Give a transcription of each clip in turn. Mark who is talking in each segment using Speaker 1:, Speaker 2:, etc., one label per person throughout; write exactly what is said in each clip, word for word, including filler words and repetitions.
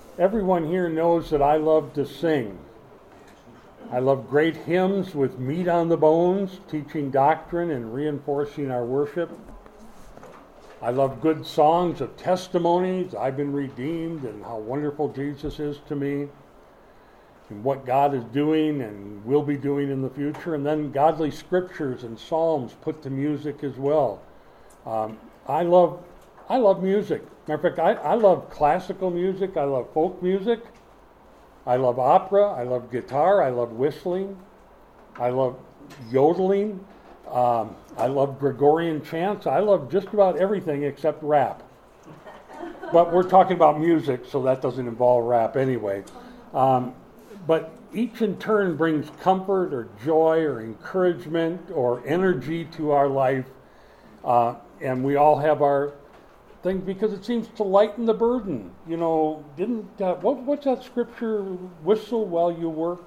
Speaker 1: Everyone here knows that I love to sing. I love great hymns with meat on the bones, teaching doctrine and reinforcing our worship. I love good songs of testimonies. I've been redeemed and how wonderful Jesus is to me and what God is doing and will be doing in the future. And then godly scriptures and psalms put to music as well. Um, I love I love music. Matter of fact, I, I love classical music. I love folk music. I love opera. I love guitar. I love whistling. I love yodeling. Um, I love Gregorian chants. I love just about everything except rap. But we're talking about music, so that doesn't involve rap anyway. Um, but each in turn brings comfort or joy or encouragement or energy to our life. Uh, and we all have our things because it seems to lighten the burden. You know, didn't, uh, what, what's that scripture, whistle while you work?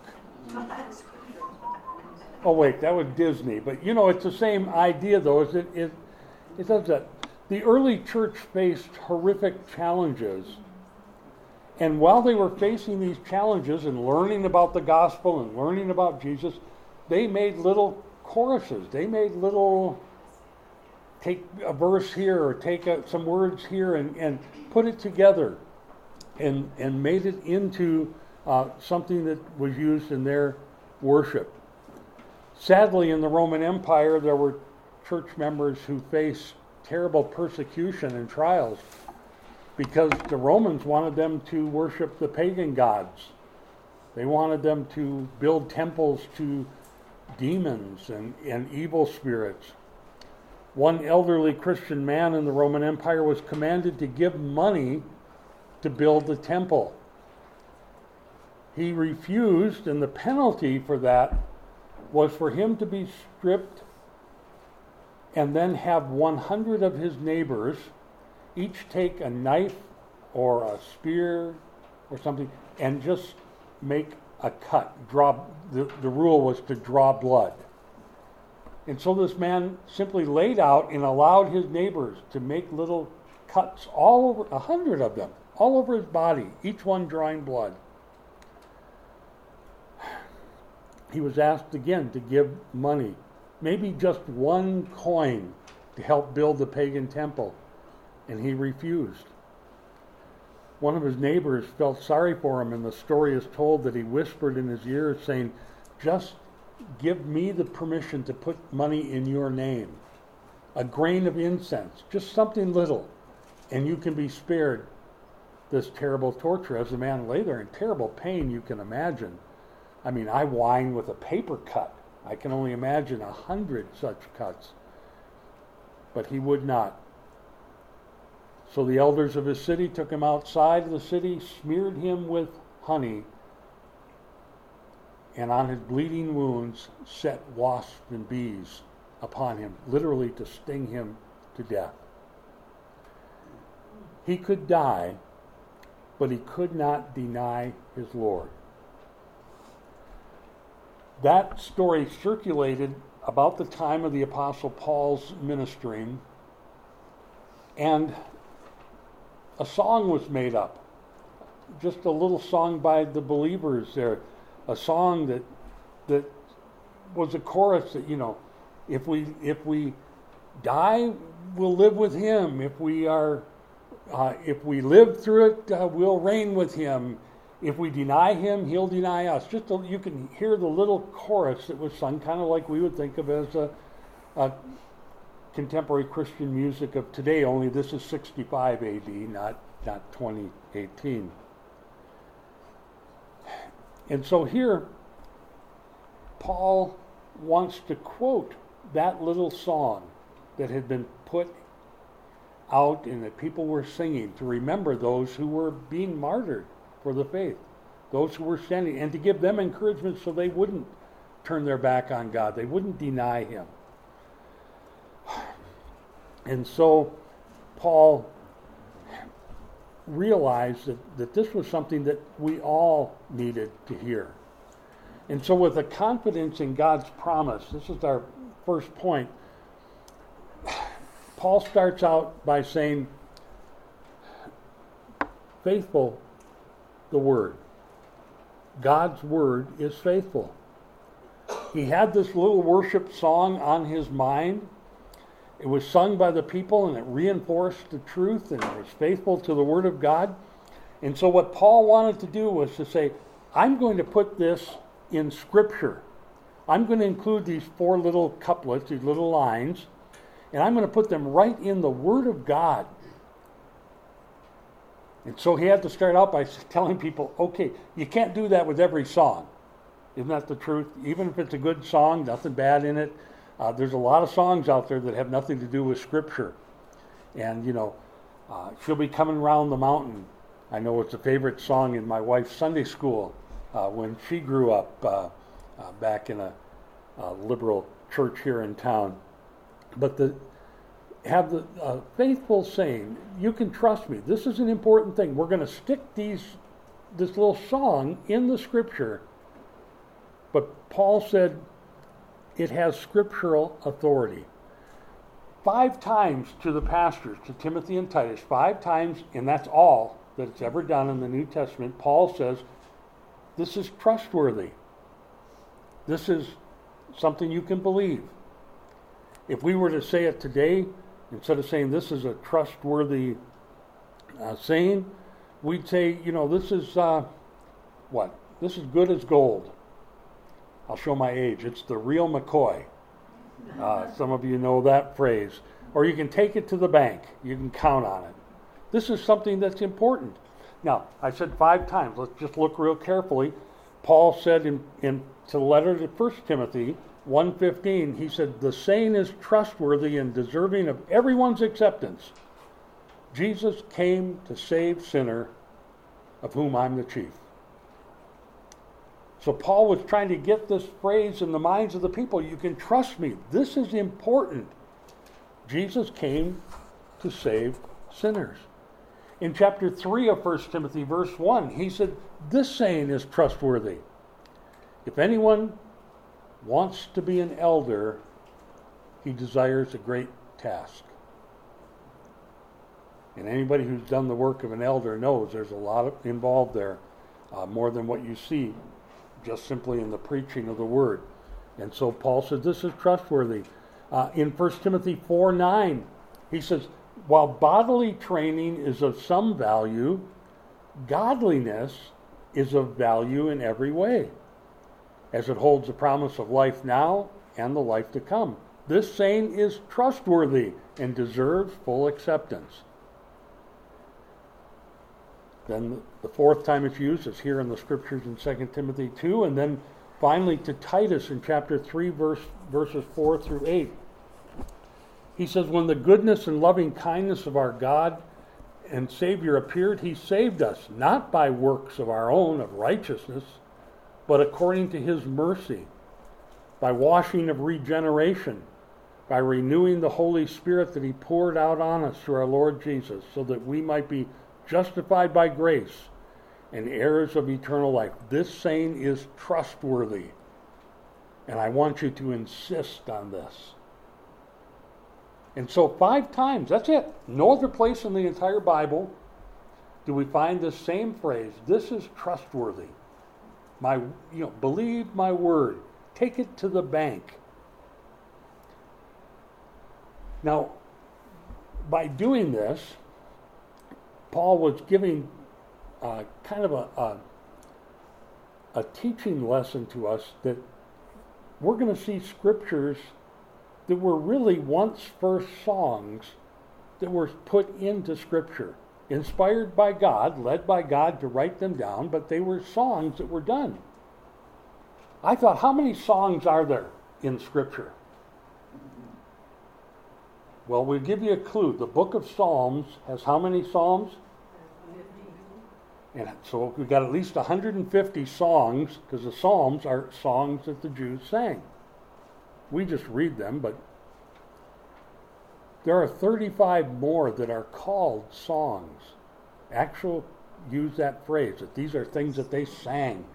Speaker 1: Oh wait, that was Disney. But you know, it's the same idea though, is it, it, it does that. The early church faced horrific challenges. And while they were facing these challenges and learning about the gospel and learning about Jesus, they made little choruses. They made little, take a verse here or take a, some words here and, and put it together and, and made it into uh, something that was used in their worship. Sadly, in the Roman Empire, there were church members who faced terrible persecution and trials because the Romans wanted them to worship the pagan gods. They wanted them to build temples to demons and, and evil spirits. One elderly Christian man in the Roman Empire was commanded to give money to build the temple. He refused, and the penalty for that was for him to be stripped and then have one hundred of his neighbors each take a knife or a spear or something and just make a cut. Draw. The, the rule was to draw blood. And so this man simply laid out and allowed his neighbors to make little cuts all over, a hundred of them, all over his body, each one drawing blood. He was asked again to give money, maybe just one coin, to help build the pagan temple, and he refused. One of his neighbors felt sorry for him, and the story is told that he whispered in his ear saying, "Just give me the permission to put money in your name. A grain of incense, just something little, and you can be spared this terrible torture." As the man lay there in terrible pain, you can imagine. I mean, I whine with a paper cut. I can only imagine a hundred such cuts. But he would not. So the elders of his city took him outside of the city, smeared him with honey, and on his bleeding wounds set wasps and bees upon him, literally to sting him to death. He could die, but he could not deny his Lord. That story circulated about the time of the Apostle Paul's ministering, and a song was made up. Just a little song by the believers there. A song that that was a chorus that, you know, if we if we die, we'll live with him. If we are uh, if we live through it, uh, we'll reign with him. If we deny him, he'll deny us. Just a, you can hear the little chorus that was sung, kind of like we would think of as a, a contemporary Christian music of today. Only this is sixty-five A D, not not twenty eighteen. And so here, Paul wants to quote that little song that had been put out and that people were singing to remember those who were being martyred for the faith, those who were standing, and to give them encouragement so they wouldn't turn their back on God, they wouldn't deny him. And so Paul realized that, that this was something that we all needed to hear. And so with a confidence in God's promise, this is our first point, Paul starts out by saying, faithful the Word. God's Word is faithful. He had this little worship song on his mind. It was sung by the people, and it reinforced the truth, and it was faithful to the Word of God. And so what Paul wanted to do was to say, I'm going to put this in Scripture. I'm going to include these four little couplets, these little lines, and I'm going to put them right in the Word of God. And so he had to start out by telling people, okay, you can't do that with every song. Isn't that the truth? Even if it's a good song, nothing bad in it. Uh, there's a lot of songs out there that have nothing to do with Scripture. And, you know, uh, She'll Be Coming Round the Mountain. I know it's a favorite song in my wife's Sunday school uh, when she grew up uh, uh, back in a, a liberal church here in town. But the have the uh, faithful saying, you can trust me. This is an important thing. We're going to stick these this little song in the Scripture. But Paul said it has scriptural authority. Five times to the pastors, to Timothy and Titus, five times, and that's all that it's ever done in the New Testament, Paul says, this is trustworthy. This is something you can believe. If we were to say it today, instead of saying this is a trustworthy uh, saying, we'd say, you know, this is, uh, what? This is good as gold. I'll show my age. It's the real McCoy. Uh, some of you know that phrase. Or you can take it to the bank. You can count on it. This is something that's important. Now, I said five times. Let's just look real carefully. Paul said in, in to the letter to First Timothy one fifteen, he said, the saying is trustworthy and deserving of everyone's acceptance. Jesus came to save sinner, of whom I'm the chief. So Paul was trying to get this phrase in the minds of the people. You can trust me. This is important. Jesus came to save sinners. In chapter three of First Timothy, verse one, he said, this saying is trustworthy. If anyone wants to be an elder, he desires a great task. And anybody who's done the work of an elder knows there's a lot of, involved there, uh, more than what you see just simply in the preaching of the word. And so Paul says this is trustworthy. Uh, in First Timothy four nine, he says, while bodily training is of some value, godliness is of value in every way, as it holds the promise of life now and the life to come. This saying is trustworthy and deserves full acceptance. Then the fourth time it's used is here in the Scriptures in Second Timothy two, and then finally to Titus in chapter three, verse, verses four through eight. He says, when the goodness and loving kindness of our God and Savior appeared, he saved us, not by works of our own of righteousness, but according to his mercy, by washing of regeneration, by renewing the Holy Spirit that he poured out on us through our Lord Jesus, so that we might be justified by grace and heirs of eternal life. This saying is trustworthy, and I want you to insist on this. And so five times, that's it. No other place in the entire Bible do we find this same phrase, this is trustworthy. My, you know, believe my word. Take it to the bank. Now, by doing this, Paul was giving uh, kind of a, a, a teaching lesson to us that we're going to see scriptures that were really once first songs that were put into Scripture, inspired by God, led by God to write them down, but they were songs that were done. I thought, how many songs are there in Scripture? Well, we'll give you a clue. The book of Psalms has how many psalms? And so we've got at least one hundred fifty songs, because the Psalms are songs that the Jews sang. We just read them, but there are thirty-five more that are called songs. Actual, use that phrase, that these are things that they sang.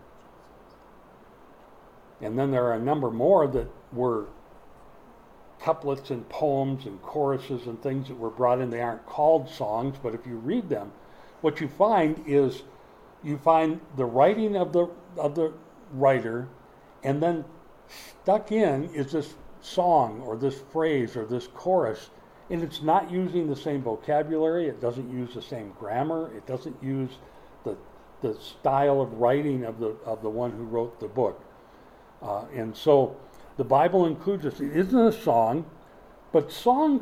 Speaker 1: And then there are a number more that were couplets and poems and choruses and things that were brought in. They aren't called songs, but if you read them, what you find is you find the writing of the of the writer, and then stuck in is this song or this phrase or this chorus, and it's not using the same vocabulary, it doesn't use the same grammar, it doesn't use the the style of writing of the of the one who wrote the book. Uh, and so the Bible includes this. It isn't a song, but songs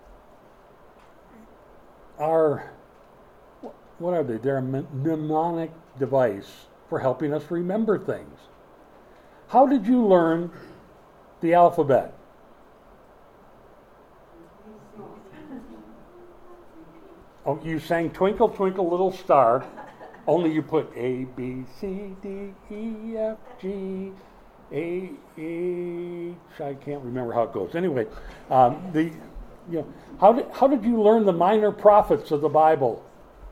Speaker 1: are, what are they? They're a mnemonic device for helping us remember things. How did you learn the alphabet? Oh, you sang Twinkle, Twinkle, Little Star, only you put A, B, C, D, E, F, G, A, H, I can't remember how it goes. Anyway, um, the, you know, how did, how did you learn the minor prophets of the Bible?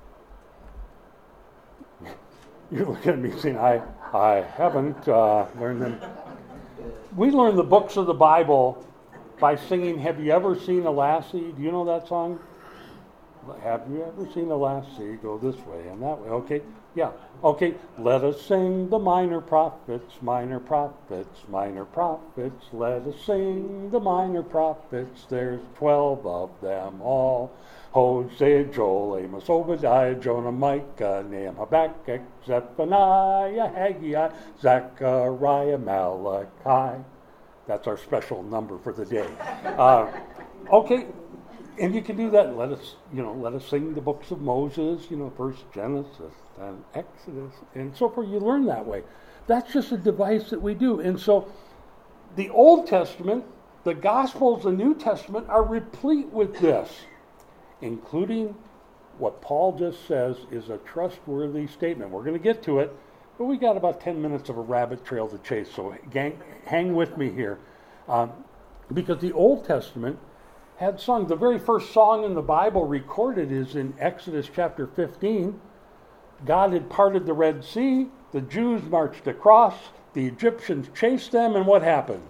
Speaker 1: You're looking at me saying, I, I haven't uh, learned them. We learn the books of the Bible by singing, Have You Ever Seen a Lassie? Do you know that song? Have you ever seen a lassie go this way and that way? Okay, yeah. Okay, let us sing the minor prophets, minor prophets, minor prophets. Let us sing the minor prophets. There's twelve of them all. Hosea, Joel, Amos, Obadiah, Jonah, Micah, Nahum, Habakkuk, Zephaniah, Haggai, Zechariah, Malachi. That's our special number for the day. Uh, okay. And you can do that. Let us, you know, let us sing the books of Moses, you know, first Genesis and Exodus and so forth. You learn that way. That's just a device that we do. And so the Old Testament, the Gospels, the New Testament are replete with this, including what Paul just says is a trustworthy statement. We're going to get to it, but we got about ten minutes of a rabbit trail to chase. So gang, hang with me here. Um, because the Old Testament had sung. The very first song in the Bible recorded is in Exodus chapter fifteen. God had parted the Red Sea. The Jews marched across. The Egyptians chased them, and what happened?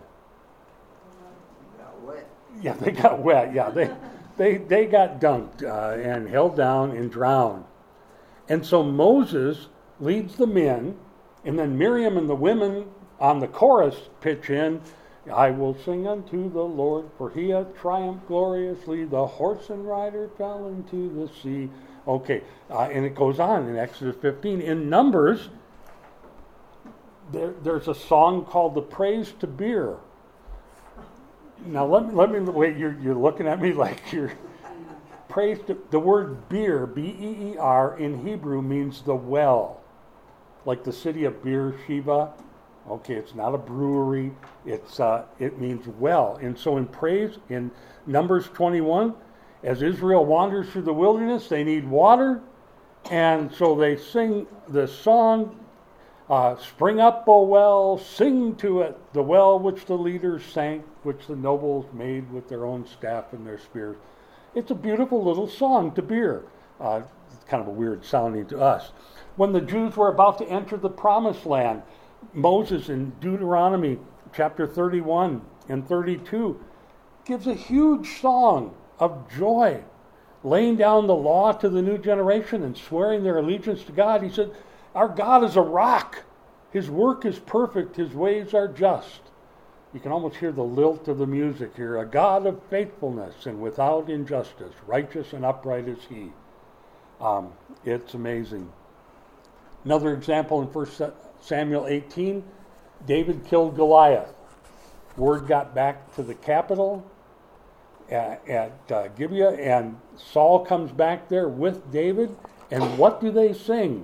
Speaker 2: Got wet.
Speaker 1: Yeah, they got wet. Yeah, they they they got dunked uh, and held down and drowned. And so Moses leads the men, and then Miriam and the women on the chorus pitch in. I will sing unto the Lord, for he hath triumphed gloriously. The horse and rider fell into the sea. Okay, uh, and it goes on in Exodus fifteen. In Numbers, there, there's a song called the Praise to Beer. Now let me, let me wait, you're, you're looking at me like you're... Praise to... The word beer, B E E R, in Hebrew means the well. Like the city of Beersheba. Okay, it's not a brewery. It's uh, it means well. And so in praise, in Numbers twenty-one, as Israel wanders through the wilderness, they need water. And so they sing the song, uh, Spring up, O well, sing to it, the well which the leaders sank, which the nobles made with their own staff and their spears. It's a beautiful little song to beer. Uh, it's kind of a weird sounding to us. When the Jews were about to enter the promised land, Moses in Deuteronomy chapter thirty-one and thirty-two gives a huge song of joy, laying down the law to the new generation and swearing their allegiance to God. He said, our God is a rock. His work is perfect. His ways are just. You can almost hear the lilt of the music here. A God of faithfulness and without injustice, righteous and upright is he. Um, it's amazing. Another example in First Samuel eighteen, David killed Goliath. Word got back to the capital at, at uh, Gibeah, and Saul comes back there with David, and what do they sing?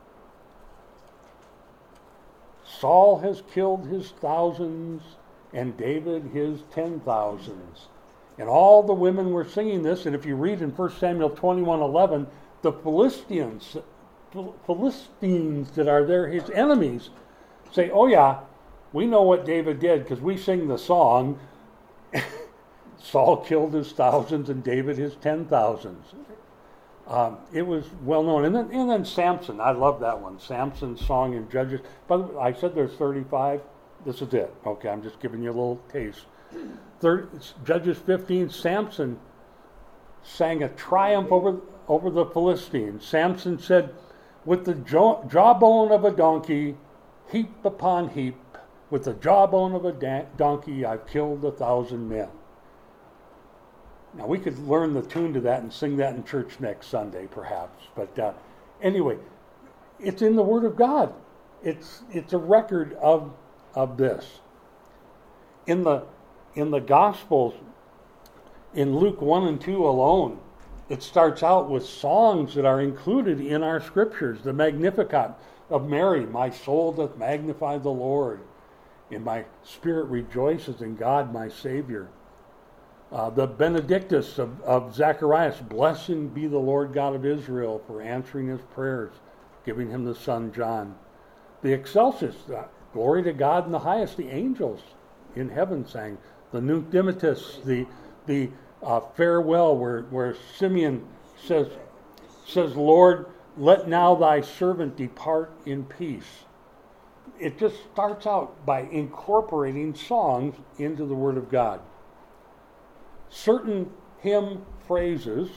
Speaker 1: Saul has killed his thousands, and David his ten thousands. And all the women were singing this, and if you read in First Samuel twenty-one eleven, the Philistines Philistines that are there, his enemies, say, oh yeah, we know what David did because we sing the song. Saul killed his thousands and David his ten thousands. Um, it was well known. And then, and then Samson, I love that one. Samson's song in Judges. By the way, I said there's thirty-five. This is it. Okay, I'm just giving you a little taste. thirty, Judges fifteen, Samson sang a triumph over, over the Philistines. Samson said, With the jaw- jawbone of a donkey, heap upon heap, with the jawbone of a da- donkey, I've killed a thousand men. Now, we could learn the tune to that and sing that in church next Sunday, perhaps. But uh, anyway, it's in the Word of God. It's it's a record of of this. In the in the Gospels, in Luke one and two alone, it starts out with songs that are included in our scriptures. The Magnificat of Mary, my soul doth magnify the Lord, and my spirit rejoices in God my Savior. Uh, the Benedictus of, of Zacharias, blessed be the Lord God of Israel for answering his prayers, giving him the son John. The Excelsis, uh, glory to God in the highest, the angels in heaven sang. The Nunc Dimittis, the the uh, farewell, where, where Simeon says, says, Lord, let now thy servant depart in peace. It just starts out by incorporating songs into the Word of God. Certain hymn phrases,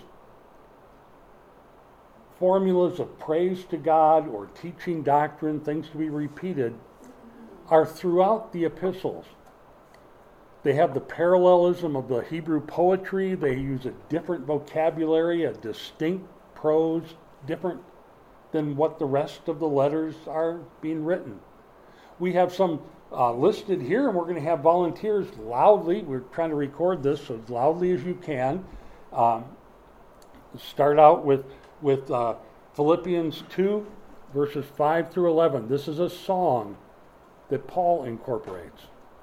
Speaker 1: formulas of praise to God or teaching doctrine, things to be repeated, are throughout the epistles. They have the parallelism of the Hebrew poetry. They use a different vocabulary, a distinct prose, different than what the rest of the letters are being written. We have some uh, listed here, and we're going to have volunteers loudly. We're trying to record this so as loudly as you can. Um, start out with, with uh, Philippians two, verses five through eleven. This is a song that Paul incorporates.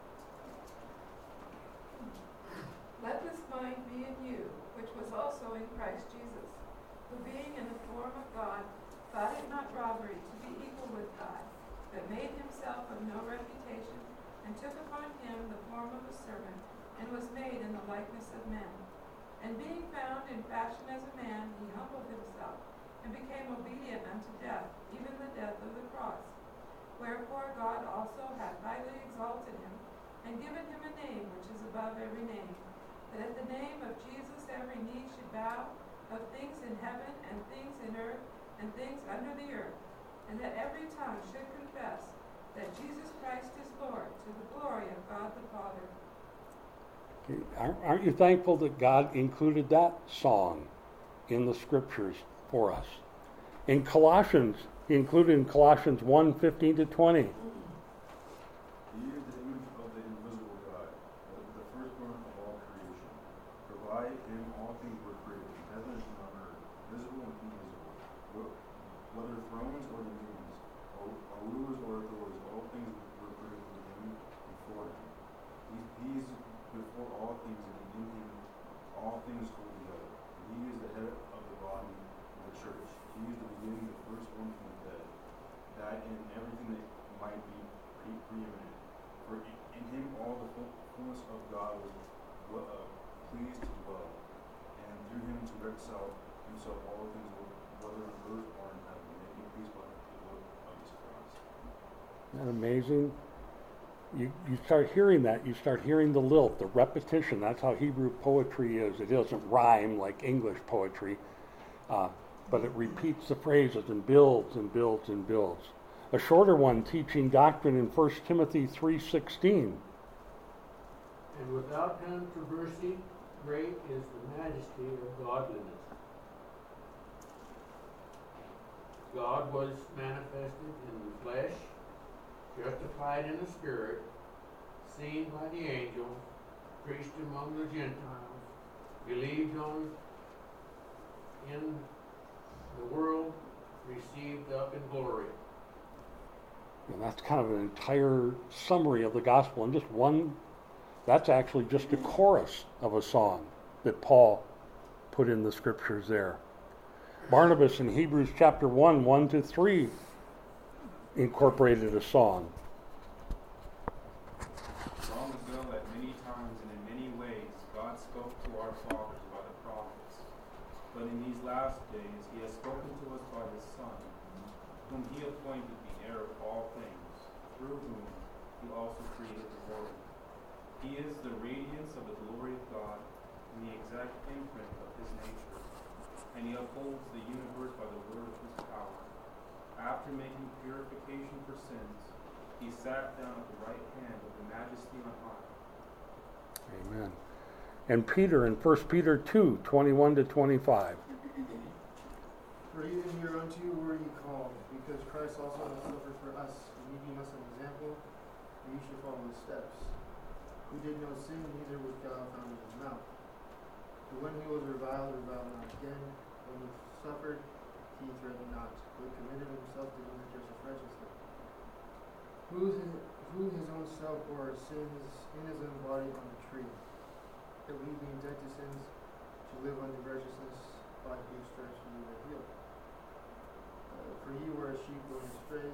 Speaker 2: Let this mind be in you, which was also in Christ Jesus, who being in the form of God, thought it not robbery to be equal with God, but made himself of no reputation, and took upon him the form of a servant, and was made in the likeness of men. And being found in fashion as a man, he humbled himself, and became obedient unto death, even the death of the cross. Wherefore God also hath highly exalted him, and given him a name which is above every name, that at the name of Jesus every knee should bow, of things in heaven, and things in earth, and things under the earth, and that every tongue should confess that Jesus Christ is Lord, to the glory of God the Father.
Speaker 1: Okay. Aren't you thankful that God included that song in the scriptures for us? In Colossians, he included in Colossians one, fifteen to twenty.
Speaker 3: He is the image of the invisible God, the firstborn of all creation. For by him all things were created, in heaven and on earth, visible and invisible. Whether thrones or dominions, or, or rulers or authorities, all things were created with him before him. He, he is before all things, and in him all things hold together. And he is the head of the body of the church. He is the beginning, the firstborn from the dead, that in everything that might be pre- preeminent. For in him all the fullness of God was uh, pleased to dwell, and through him to reconcile himself all things, whether on earth or in heaven, making peace by the blood of his cross.
Speaker 1: Isn't that amazing? You, you start hearing that, you start hearing the lilt, the repetition. That's how Hebrew poetry is. It doesn't rhyme like English poetry, uh, but it repeats the phrases and builds and builds and builds. A shorter one, teaching doctrine in First Timothy three sixteen.
Speaker 4: And without controversy, great is the majesty of godliness. God was manifested in the flesh, justified in the spirit, seen by the angels, preached among the Gentiles, believed on in the world, received up in glory.
Speaker 1: And that's kind of an entire summary of the gospel. And just one, that's actually just a chorus of a song that Paul put in the scriptures there. Barnabas in Hebrews chapter one, one to three, incorporated a song.
Speaker 5: Long ago, at many times and in many ways, God spoke to our fathers by the prophets. But in these last days, he has spoken to us by his Son, whom he appointed the heir of all things, through whom he also created the world. He is the radiance of the glory of God, and the exact imprint of his nature, and he upholds the universe by the word of his power. after making purification for sins, he sat down at the right hand of the Majesty on high.
Speaker 1: Amen. And Peter in First Peter two, twenty-one to twenty-five.
Speaker 6: For even hereunto were ye called, because Christ also hath suffered for us, leaving us an example, that ye should follow his steps. Who did no sin, neither was God found in his mouth. But when he was reviled, reviled not again. When he suffered, he threatened not, but committed himself to him that judgeth righteously. Who his, who his own self bore our sins in his own body on the tree, that we being dead to sins should live unto righteousness, by whose stripes we were healed. Uh, for ye were as sheep going astray,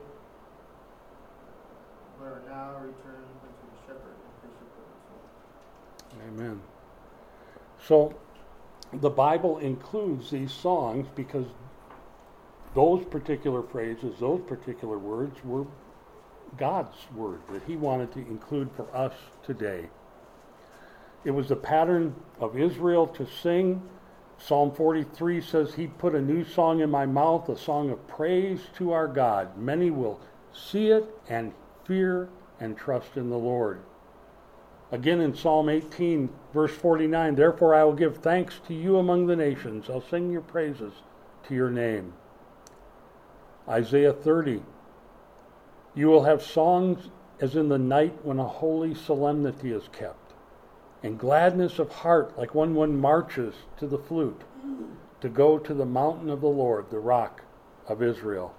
Speaker 6: but are now returned unto the shepherd and bishop of your soul.
Speaker 1: Amen. So the Bible includes these songs because those particular phrases, those particular words were God's word that he wanted to include for us today. It was the pattern of Israel to sing. Psalm forty-three says, he put a new song in my mouth, a song of praise to our God. Many will see it and fear and trust in the Lord. Again in Psalm eighteen, verse forty-nine, therefore I will give thanks to you among the nations. I'll sing your praises to your name. Isaiah thirty, you will have songs as in the night when a holy solemnity is kept, and gladness of heart like when one marches to the flute, to go to the mountain of the Lord, the rock of Israel.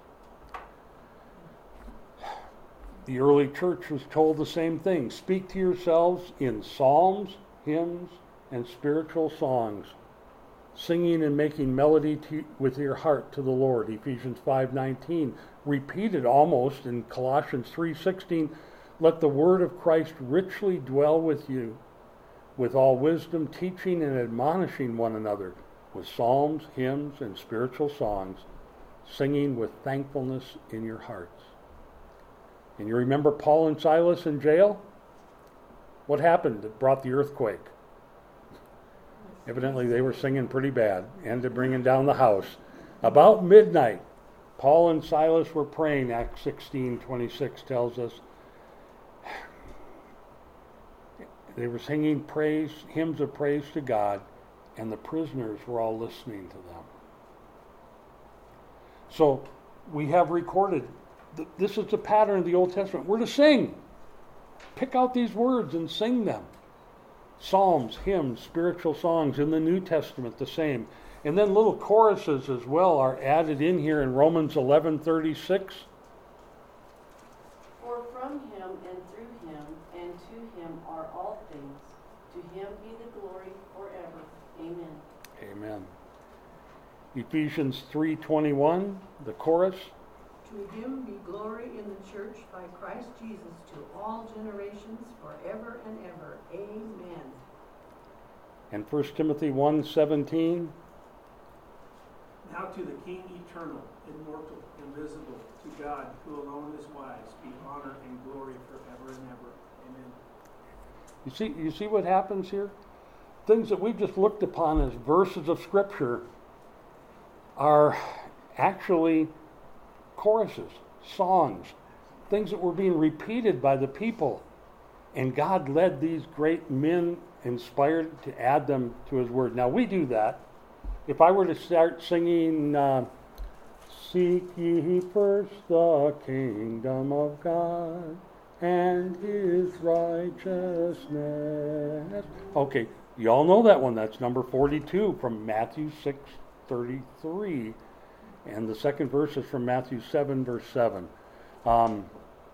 Speaker 1: The early church was told the same thing. Speak to yourselves in psalms, hymns, and spiritual songs, singing and making melody to, with your heart to the Lord. Ephesians five nineteen, repeated almost in Colossians three sixteen, let the word of Christ richly dwell with you, with all wisdom, teaching and admonishing one another with psalms, hymns, and spiritual songs, singing with thankfulness in your hearts. And you remember Paul and Silas in jail? What happened that brought the earthquake? Evidently they were singing pretty bad, ended bringing down the house. About midnight, Paul and Silas were praying, Acts sixteen twenty-six tells us. They were singing praise, hymns of praise to God, and the prisoners were all listening to them. So we have recorded, th- this is the pattern of the Old Testament. We're to sing. Pick out these words and sing them. Psalms, hymns, spiritual songs. In the New Testament, the same. And then little choruses as well are added in here in Romans eleven thirty-six.
Speaker 7: For from him and through him and to him are all things. To him be the glory forever. Amen.
Speaker 1: Amen. Ephesians three twenty-one, the chorus.
Speaker 8: To him be glory in the church by Christ Jesus to all generations forever and ever. Amen.
Speaker 1: And First Timothy one seventeen.
Speaker 9: Now to the King eternal, immortal, invisible, to God, who alone is wise, be honor and glory forever and ever. Amen.
Speaker 1: You see, you see what happens here? Things that we've just looked upon as verses of Scripture are actually choruses, songs, things that were being repeated by the people. And God led these great men, inspired to add them to His Word. Now we do that. If I were to start singing, uh, seek ye first the kingdom of God and His righteousness. Okay, you all know that one. That's number forty-two from Matthew six thirty-three. And the second verse is from Matthew seven, verse seven. Um,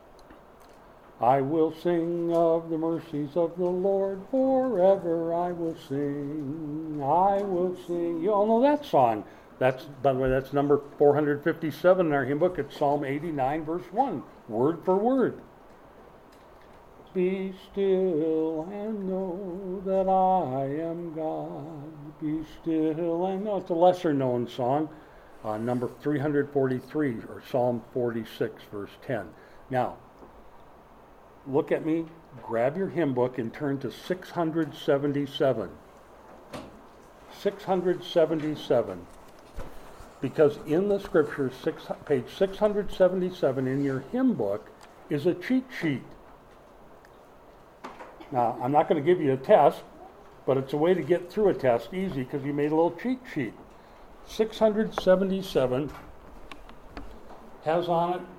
Speaker 1: I will sing of the mercies of the Lord forever. I will sing. I will sing. You all know that song. That's, by the way, that's number four hundred fifty-seven in our hymn book. It's Psalm eighty-nine, verse one, word for word. Be still and know that I am God. Be still and know. It's a lesser known song, uh, number three hundred forty-three, or Psalm forty-six, verse ten. Now, look at me, grab your hymn book and turn to six hundred seventy-seven. six hundred seventy-seven. Because in the scriptures, six, page six hundred seventy-seven in your hymn book is a cheat sheet. Now, I'm not going to give you a test, but it's a way to get through a test easy because you made a little cheat sheet. six hundred seventy-seven has on it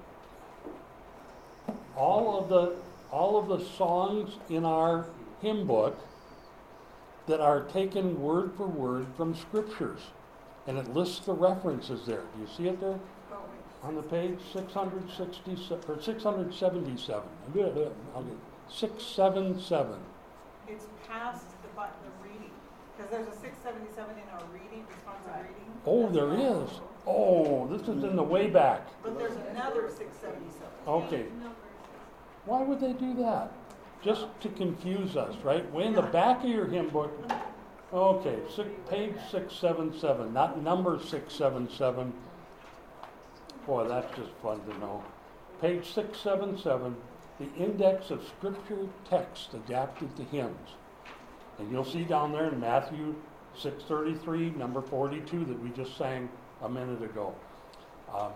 Speaker 1: all of the all of the songs in our hymn book that are taken word for word from scriptures, and it lists the references there. Do you see it there on the page? six hundred sixty-seven or six hundred seventy-seven. I'll get six seventy-seven.
Speaker 10: It's past the button of reading, because there's a six seventy-seven in our reading, responsive reading.
Speaker 1: Oh, there is. Oh, this is in the way back.
Speaker 10: But there's another six seventy-seven.
Speaker 1: Okay. Why would they do that? Just to confuse us, right? Way in the back of your hymn book. Okay, six, page six seventy-seven, not number six seventy-seven. Boy, that's just fun to know. Page six seventy-seven, the index of scripture text adapted to hymns. And you'll see down there in Matthew six thirty-three, number forty-two, that we just sang a minute ago. Um,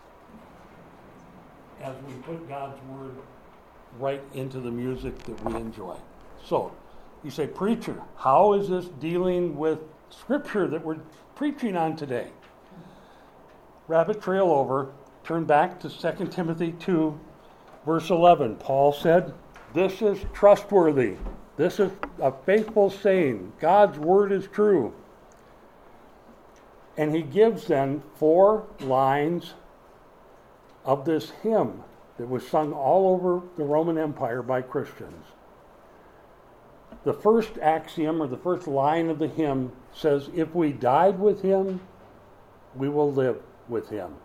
Speaker 1: as we put God's word right into the music that we enjoy. So, you say, preacher, how is this dealing with scripture that we're preaching on today? Rabbit trail over, turn back to Second Timothy two, verse eleven. Paul said, this is trustworthy. This is a faithful saying. God's word is true. And he gives then four lines of this hymn that was sung all over the Roman Empire by Christians. The first axiom, or the first line of the hymn, says, if we died with him, we will live with him.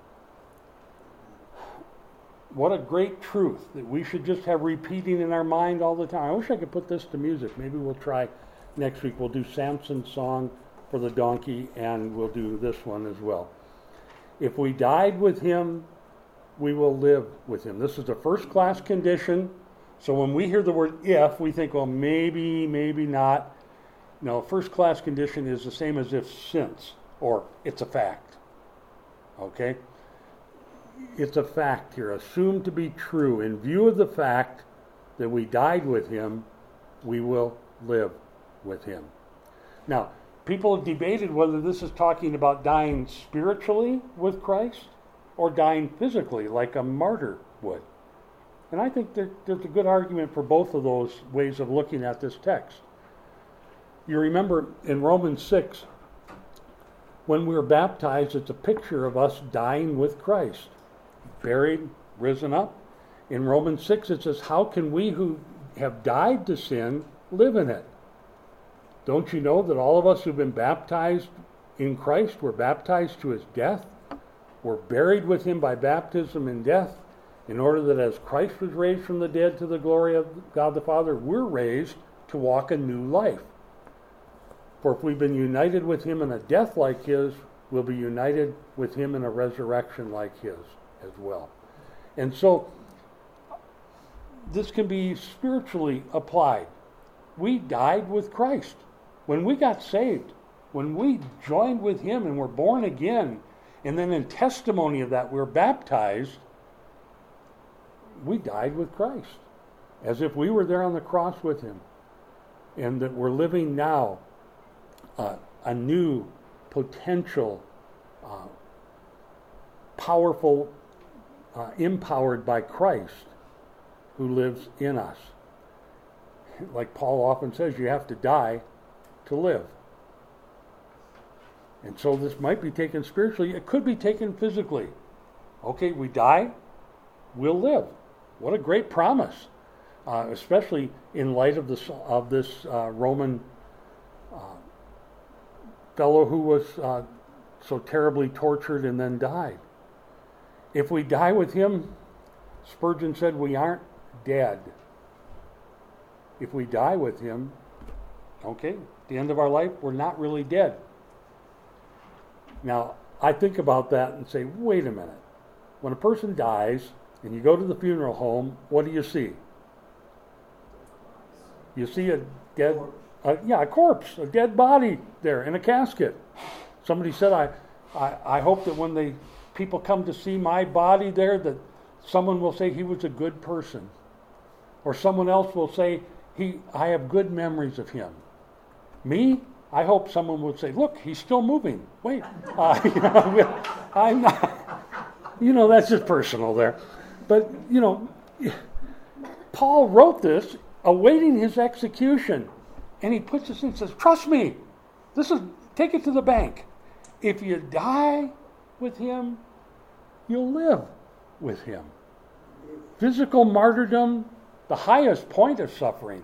Speaker 1: What a great truth that we should just have repeating in our mind all the time. I wish I could put this to music. Maybe we'll try next week. We'll do Samson's song for the donkey, and we'll do this one as well. If we died with him, we will live with him. This is a first-class condition. So when we hear the word if, we think, well, maybe, maybe not. No, first-class condition is the same as if since, or it's a fact. Okay? It's a fact here, assumed to be true. In view of the fact that we died with him, we will live with him. Now, people have debated whether this is talking about dying spiritually with Christ or dying physically like a martyr would. And I think there, there's a good argument for both of those ways of looking at this text. You remember in Romans six, when we were baptized, it's a picture of us dying with Christ. Buried, risen up. In Romans six, it says, how can we who have died to sin live in it? Don't you know that all of us who've been baptized in Christ were baptized to his death? We're buried with him by baptism in death, in order that as Christ was raised from the dead to the glory of God the Father, we're raised to walk a new life. For if we've been united with him in a death like his, we'll be united with him in a resurrection like his as well. And so, this can be spiritually applied. We died with Christ. When we got saved, when we joined with him and were born again, and then in testimony of that we're baptized, we died with Christ, as if we were there on the cross with him, and that we're living now uh, a new, potential, uh, powerful, uh, empowered by Christ who lives in us. Like Paul often says, you have to die to live. And so this might be taken spiritually. It could be taken physically. Okay, we die, we'll live. What a great promise, uh, especially in light of this of this uh, Roman uh, fellow who was uh, so terribly tortured and then died. If we die with him, Spurgeon said, we aren't dead. If we die with him, okay, at the end of our life, we're not really dead. Now, I think about that and say, wait a minute. When a person dies and you go to the funeral home, what do you see? You see a dead, uh, yeah, a corpse, a dead body there in a casket. Somebody said, I, I, I hope that when they people come to see my body there, that someone will say he was a good person. Or someone else will say, he, I have good memories of him. Me? I hope someone would say, look, he's still moving. Wait. Uh, you know, I'm not, you know, that's just personal there. But, you know, Paul wrote this awaiting his execution. And he puts this in and says, trust me. This is, take it to the bank. If you die with him, you'll live with him. Physical martyrdom, the highest point of suffering.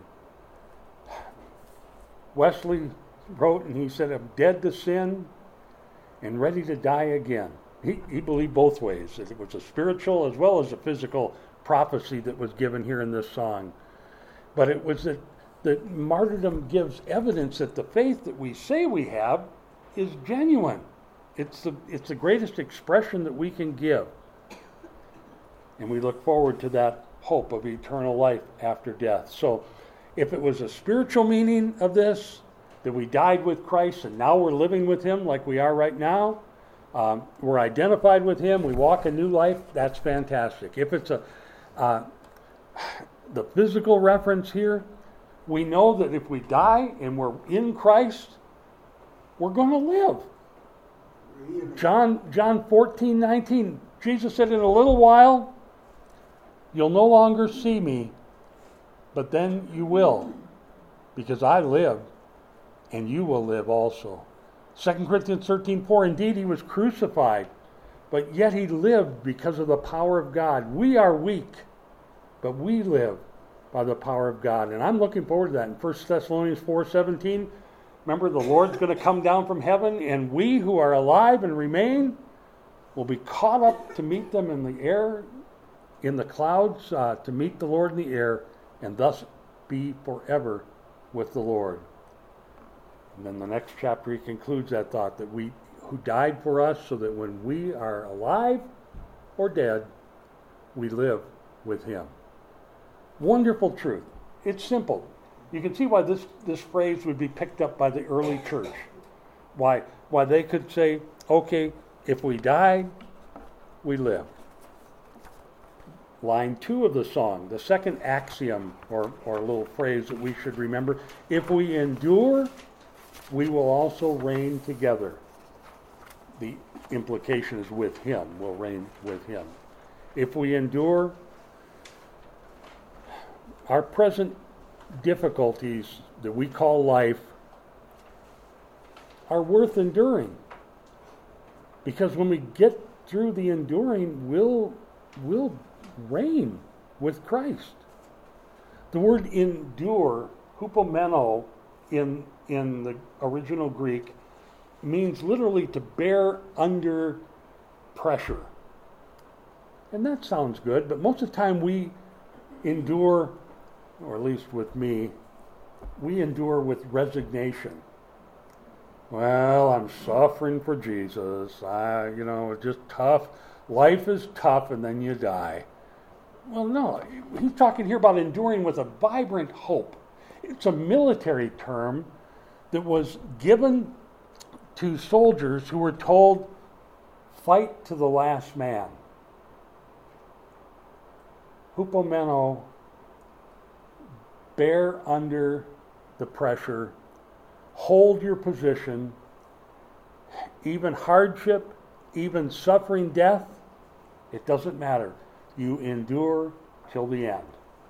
Speaker 1: Wesley wrote, and he said, I'm dead to sin and ready to die again. He, he believed both ways, that it was a spiritual as well as a physical prophecy that was given here in this song. But it was that, that martyrdom gives evidence that the faith that we say we have is genuine. It's the, it's the greatest expression that we can give. And we look forward to that hope of eternal life after death. So if it was a spiritual meaning of this, that we died with Christ and now we're living with him like we are right now, um, we're identified with him, we walk a new life, that's fantastic. If it's a uh, the physical reference here, we know that if we die and we're in Christ, we're going to live. John, John fourteen nineteen, Jesus said, in a little while, you'll no longer see me, but then you will, because I live, and you will live also. Second Corinthians thirteen four, indeed he was crucified, but yet he lived because of the power of God. We are weak, but we live by the power of God. And I'm looking forward to that. In First Thessalonians four seventeen, remember the Lord's going to come down from heaven, and we who are alive and remain will be caught up to meet them in the air, in the clouds, uh, to meet the Lord in the air, and thus be forever with the Lord. And then the next chapter he concludes that thought, that we who died for us, so that when we are alive or dead, we live with him. Wonderful truth. It's simple. You can see why this, this phrase would be picked up by the early church. Why, why they could say, okay, if we died, we live. Line two of the song, the second axiom or, or little phrase that we should remember, if we endure, we will also reign together. The implication is with him, we'll reign with him. If we endure, our present difficulties that we call life are worth enduring. Because when we get through the enduring, we'll, we'll reign with Christ. The word endure, hupomeno, in, in the original Greek, means literally to bear under pressure. And that sounds good, but most of the time we endure, or at least with me, we endure with resignation. Well, I'm suffering for Jesus. I, you know, it's just tough. Life is tough, and then you die. Well, no, he's talking here about enduring with a vibrant hope. It's a military term that was given to soldiers who were told, fight to the last man. Hupomeno, bear under the pressure, hold your position, even hardship, even suffering death, it doesn't matter. You endure till the end.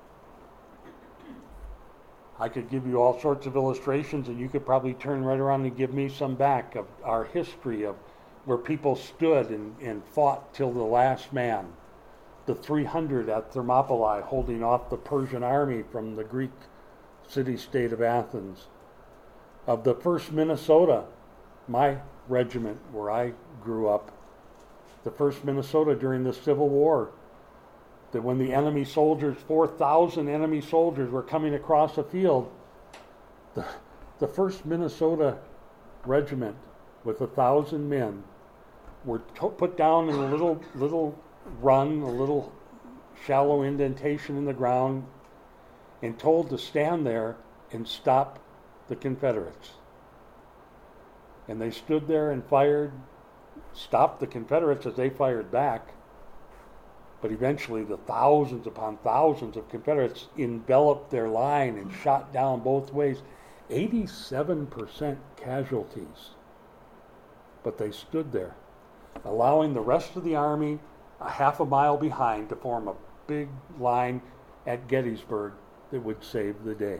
Speaker 1: I could give you all sorts of illustrations, and you could probably turn right around and give me some back of our history of where people stood and, and fought till the last man. The three hundred at Thermopylae holding off the Persian army from the Greek city-state of Athens. Of the first Minnesota, my regiment where I grew up, the first Minnesota during the Civil War, that when the enemy soldiers, four thousand enemy soldiers were coming across a field, the, the first Minnesota regiment with a thousand men were to- put down in a little little run, a little shallow indentation in the ground, and told to stand there and stop the Confederates. And they stood there and fired, stopped the Confederates as they fired back. But eventually the thousands upon thousands of Confederates enveloped their line and shot down both ways. eighty-seven percent casualties. But they stood there, allowing the rest of the army a half a mile behind to form a big line at Gettysburg that would save the day.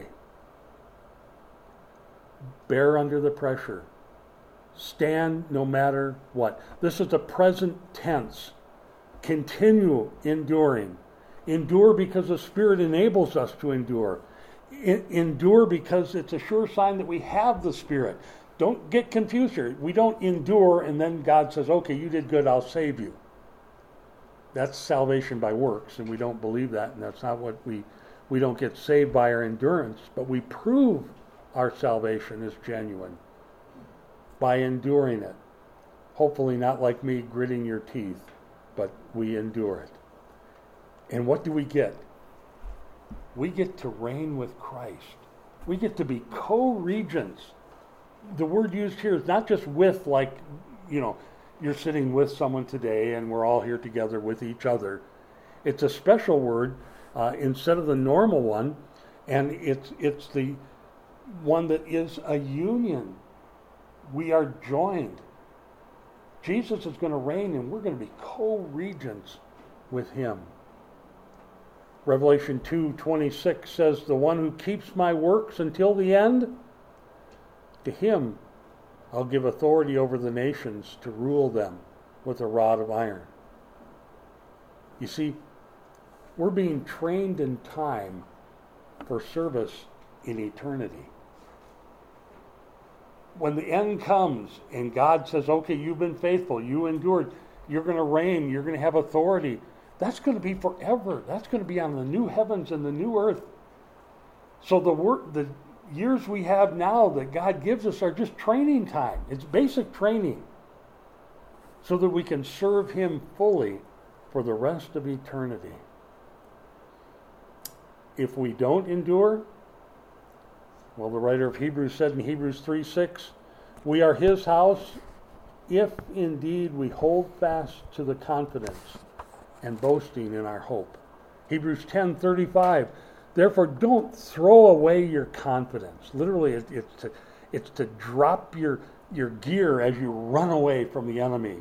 Speaker 1: Bear under the pressure. Stand no matter what. This is the present tense. Continue enduring. Endure because the Spirit enables us to endure. I- endure because it's a sure sign that we have the Spirit. Don't get confused here. We don't endure and then God says, okay, you did good, I'll save you. That's salvation by works, and we don't believe that, and that's not what we, we don't get saved by our endurance, but we prove our salvation is genuine by enduring it. Hopefully not like me gritting your teeth, but we endure it. And what do we get? We get to reign with Christ. We get to be co-regents. The word used here is not just with, like, you know, you're sitting with someone today and we're all here together with each other. It's a special word uh, instead of the normal one, and it's it's the one that is a union. We are joined. Jesus is going to reign and we're going to be co-regents with him. Revelation two twenty-six says, the one who keeps my works until the end, to him I'll give authority over the nations to rule them with a rod of iron. You see, we're being trained in time for service in eternity. When the end comes and God says, okay, you've been faithful, you endured, you're going to reign, you're going to have authority, that's going to be forever. That's going to be on the new heavens and the new earth. So the work, the years we have now that God gives us are just training time. It's basic training so that we can serve him fully for the rest of eternity. If we don't endure, well, the writer of Hebrews said in Hebrews three six, we are his house if indeed we hold fast to the confidence and boasting in our hope. Hebrews ten thirty-five, therefore don't throw away your confidence. Literally, it, it's, to, it's to drop your, your gear as you run away from the enemy.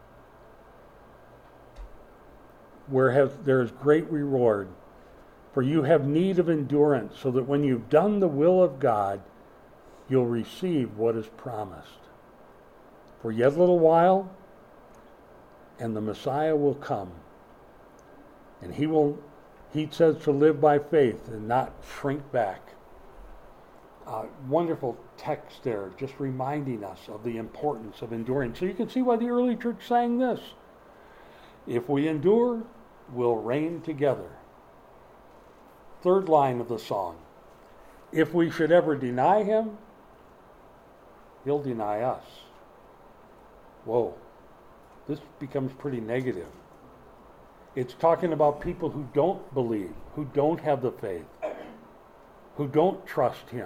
Speaker 1: Where has, there is great reward. For you have need of endurance, so that when you've done the will of God, you'll receive what is promised. For yet a little while, and the Messiah will come. And he will, he says to live by faith and not shrink back. Uh, wonderful text there, just reminding us of the importance of enduring. So you can see why the early church sang this. If we endure, we'll reign together. Third line of the song. If we should ever deny him, he'll deny us. Whoa. This becomes pretty negative. It's talking about people who don't believe, who don't have the faith, who don't trust him.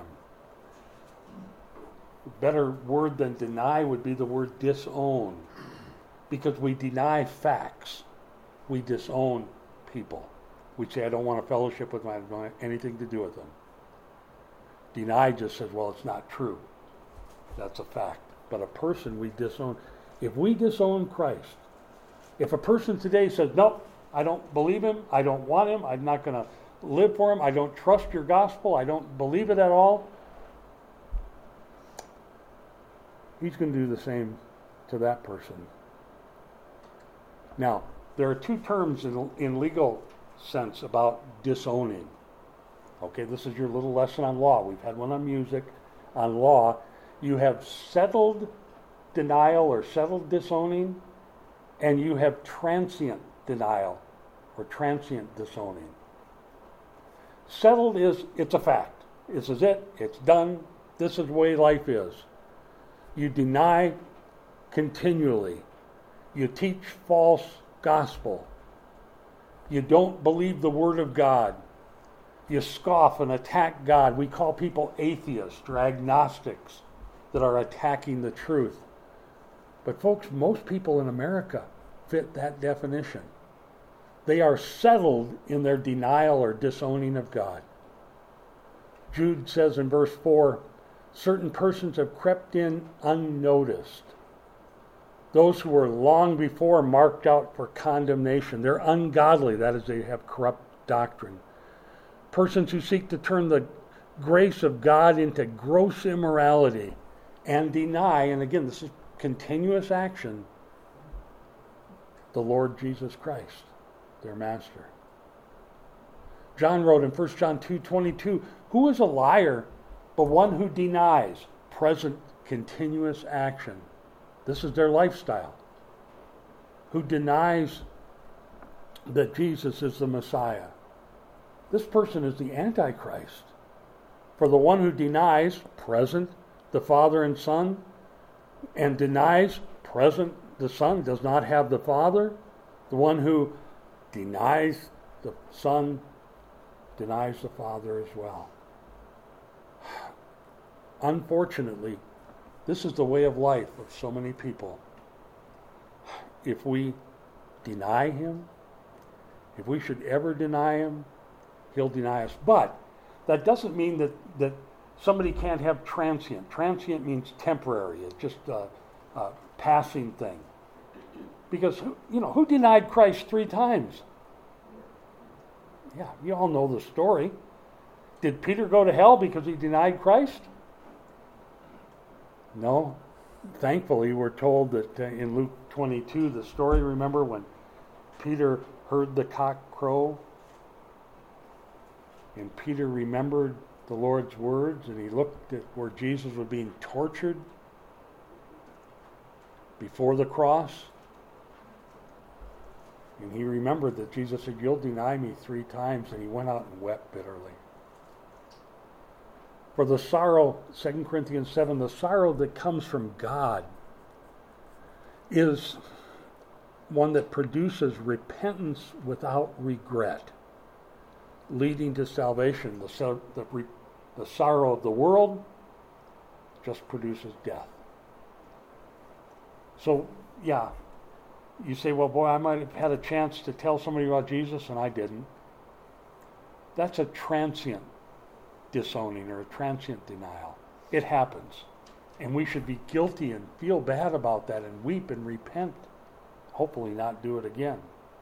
Speaker 1: A better word than deny would be the word disown. Because we deny facts. We disown people. We say, I don't want a fellowship with them. I don't want anything to do with them. Deny just says, well, it's not true. That's a fact. But a person we disown. If we disown Christ, if a person today says, nope, I don't believe him, I don't want him, I'm not going to live for him, I don't trust your gospel, I don't believe it at all, he's going to do the same to that person. Now, there are two terms in, in legal sense about disowning. Okay, this is your little lesson on law. We've had one on music. On law, you have settled denial or settled disowning, and you have transient denial or transient disowning. Settled is, it's a fact. This is it. It's done. This is the way life is. You deny continually. You teach false gospel. You don't believe the Word of God. You scoff and attack God. We call people atheists or agnostics that are attacking the truth. But folks, most people in America fit that definition. They are settled in their denial or disowning of God. Jude says in verse four, certain persons have crept in unnoticed. Those who were long before marked out for condemnation. They're ungodly, that is, they have corrupt doctrine. Persons who seek to turn the grace of God into gross immorality and deny, and again, this is continuous action, the Lord Jesus Christ, their master. John wrote in First John two twenty-two, who is a liar but one who denies present continuous action? This is their lifestyle. Who denies that Jesus is the Messiah. This person is the Antichrist. For the one who denies present the Father and Son, and denies present the Son does not have the Father, the one who denies the Son denies the Father as well. Unfortunately, this is the way of life of so many people. If we deny Him, if we should ever deny Him, He'll deny us. But that doesn't mean that, that somebody can't have transient. Transient means temporary. It's just a, a passing thing. Because, you know, who denied Christ three times? Yeah, you all know the story. Did Peter go to hell because he denied Christ? No. Thankfully, we're told that uh, in Luke twenty-two, the story, remember when Peter heard the cock crow? And Peter remembered the Lord's words, and he looked at where Jesus was being tortured before the cross. And he remembered that Jesus said, you'll deny me three times, and he went out and wept bitterly. For the sorrow, Second Corinthians seven, the sorrow that comes from God is one that produces repentance without regret, leading to salvation. The, so, the, the sorrow of the world just produces death. So, yeah, you say, well, boy, I might have had a chance to tell somebody about Jesus, and I didn't. That's a transient disowning or a transient denial. It happens. And we should be guilty and feel bad about that and weep and repent. Hopefully not do it again.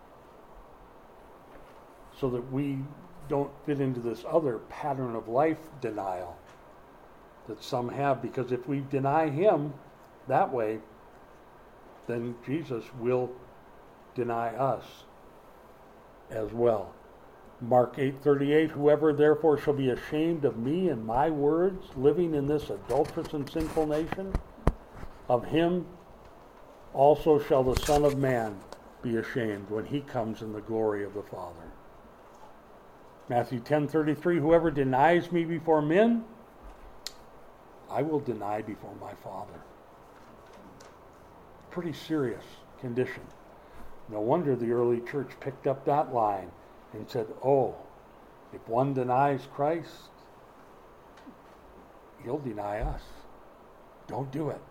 Speaker 1: So that we don't fit into this other pattern of life denial that some have. Because if we deny Him that way, then Jesus will deny us as well. Mark eight thirty-eight, whoever therefore shall be ashamed of me and my words, living in this adulterous and sinful nation, of him also shall the Son of Man be ashamed when he comes in the glory of the Father. Matthew ten thirty-three, whoever denies me before men, I will deny before my Father. Pretty serious condition. No wonder the early church picked up that line and said, oh, if one denies Christ, he'll deny us. Don't do it.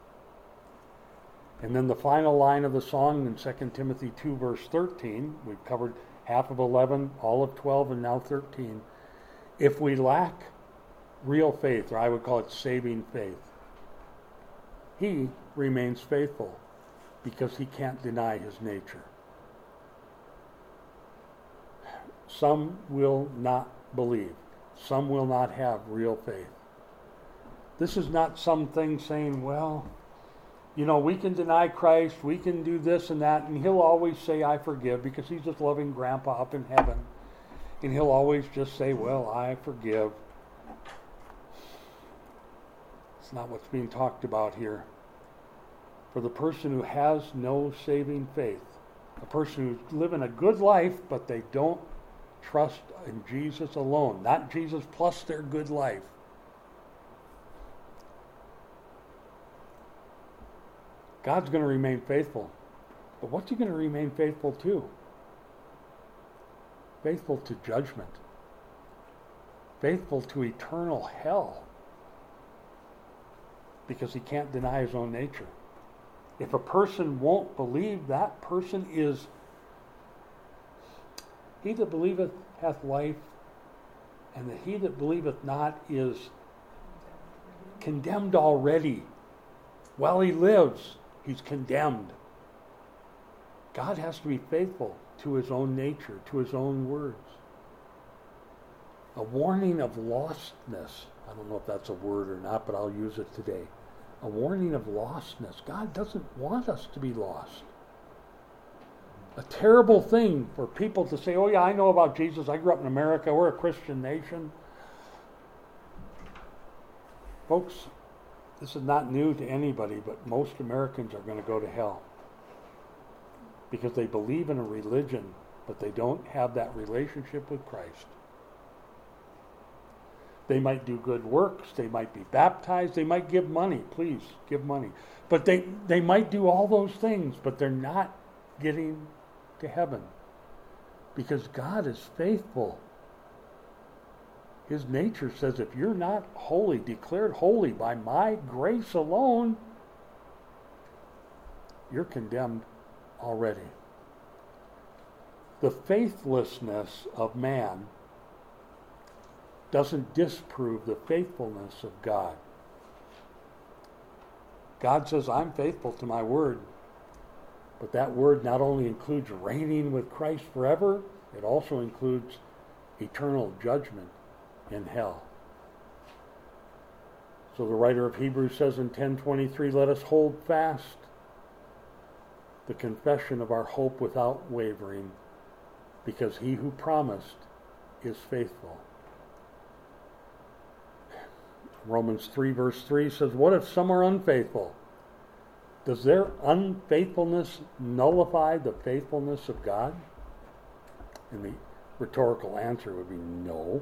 Speaker 1: And then the final line of the song in Second Timothy two, verse thirteen, we've covered half of eleven, all of twelve, and now thirteen. If we lack real faith, or I would call it saving faith, He remains faithful because He can't deny His nature. Some will not believe. Some will not have real faith. This is not something saying, well, you know, we can deny Christ, we can do this and that, and He'll always say, I forgive, because He's just loving Grandpa up in heaven. And He'll always just say, well, I forgive. It's not what's being talked about here. For the person who has no saving faith, a person who's living a good life, but they don't trust in Jesus alone, not Jesus plus their good life, God's going to remain faithful. But what's He going to remain faithful to? Faithful to judgment. Faithful to eternal hell. Because He can't deny His own nature. If a person won't believe, that person is, he that believeth hath life, and that he that believeth not is condemned already. While he lives, he's condemned. God has to be faithful to his own nature, to his own words. A warning of lostness. I don't know if that's a word or not, but I'll use it today. A warning of lostness. God doesn't want us to be lost. A terrible thing for people to say, oh yeah, I know about Jesus. I grew up in America. We're a Christian nation. Folks, this is not new to anybody, but most Americans are going to go to hell because they believe in a religion, but they don't have that relationship with Christ. They might do good works. They might be baptized. They might give money. Please, give money. But they, they might do all those things, but they're not getting to heaven because God is faithful. His nature says if you're not holy, declared holy by my grace alone, you're condemned already. The faithlessness of man doesn't disprove the faithfulness of God. God says, I'm faithful to my word. But that word not only includes reigning with Christ forever, it also includes eternal judgment in hell. So the writer of Hebrews says in ten twenty-three, let us hold fast the confession of our hope without wavering, because he who promised is faithful. Romans three verse three says, what if some are unfaithful? Does their unfaithfulness nullify the faithfulness of God? And the rhetorical answer would be no.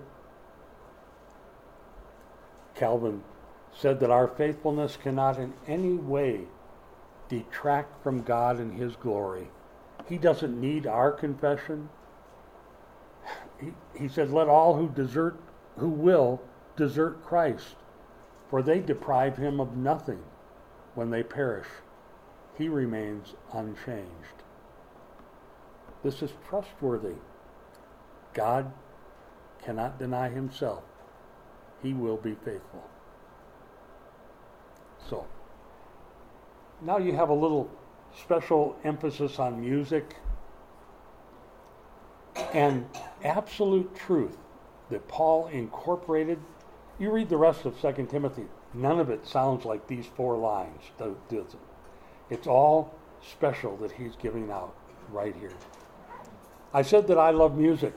Speaker 1: Calvin said that our faithfulness cannot in any way detract from God and his glory. He doesn't need our confession. He, he said, let all who desert, who will, desert Christ, for they deprive him of nothing when they perish. He remains unchanged. This is trustworthy. God cannot deny himself. He will be faithful. So, now you have a little special emphasis on music and absolute truth that Paul incorporated. You read the rest of Second Timothy, none of it sounds like these four lines, does it? It's all special that he's giving out right here. I said that I love music.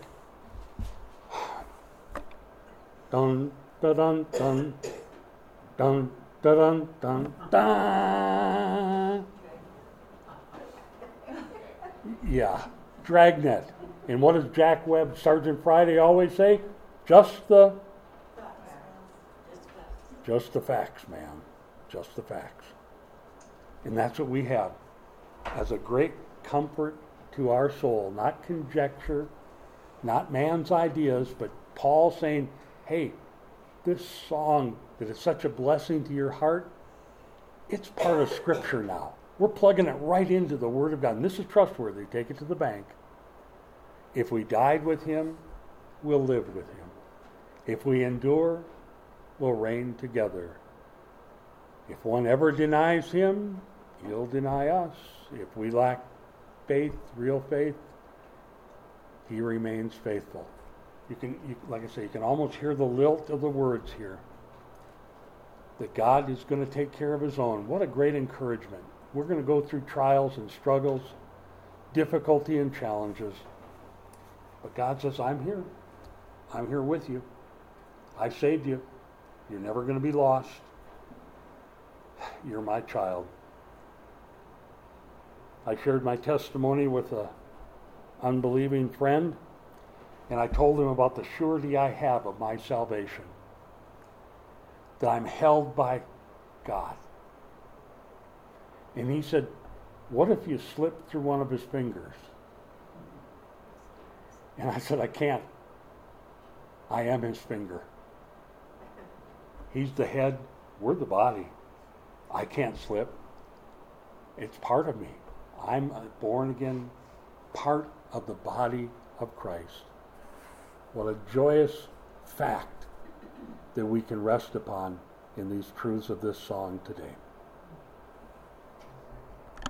Speaker 1: Dun, dun, dun, dun, dun, dun, dun, dun. Yeah, Dragnet. And what does Jack Webb, Sergeant Friday always say? Just the, just the facts, man. Just the facts. And that's what we have as a great comfort to our soul. Not conjecture, not man's ideas, but Paul saying, hey, this song that is such a blessing to your heart, it's part of Scripture now. We're plugging it right into the Word of God. And this is trustworthy. Take it to the bank. If we died with him, we'll live with him. If we endure, we'll reign together. If one ever denies him, he'll deny us. If we lack faith, real faith, he remains faithful. You can, you, like I say, you can almost hear the lilt of the words here. That God is going to take care of his own. What a great encouragement. We're going to go through trials and struggles, difficulty and challenges. But God says, I'm here. I'm here with you. I saved you. You're never going to be lost. You're my child. I shared my testimony with an unbelieving friend, and I told him about the surety I have of my salvation. That I'm held by God. And he said, what if you slip through one of his fingers? And I said, I can't. I am his finger. He's the head. We're the body. I can't slip. It's part of me. I'm a born again part of the body of Christ. What a joyous fact that we can rest upon in these truths of this song today.